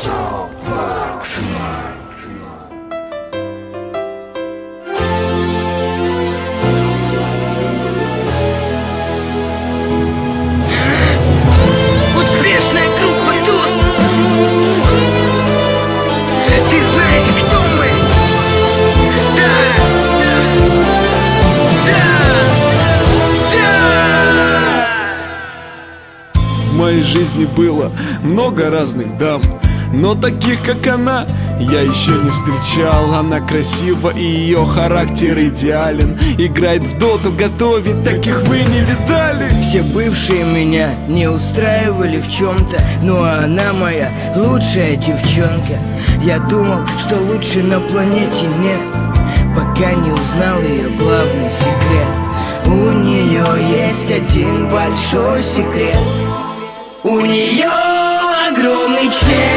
Успешная группа тут. Ты знаешь, кто мы? Да, да, да. В моей жизни было много разных дам, но таких, как она, я еще не встречал. Она красива и ее характер идеален. Играет в доту, готовит, таких вы не видали. Все бывшие меня не устраивали в чем-то, ну а она моя лучшая девчонка. Я думал, что лучше на планете нет, пока не узнал ее главный секрет. У нее есть один большой секрет. У нее огромный член.